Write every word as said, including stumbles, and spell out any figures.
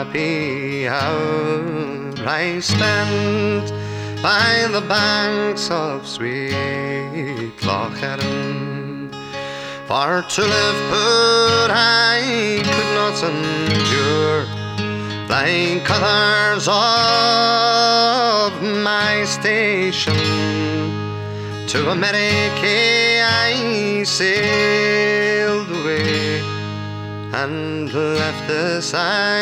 happy hour I spent by the banks of sweet Loch Erin. For to live put I could not endure, like others of my station. To America I sailed away and left the side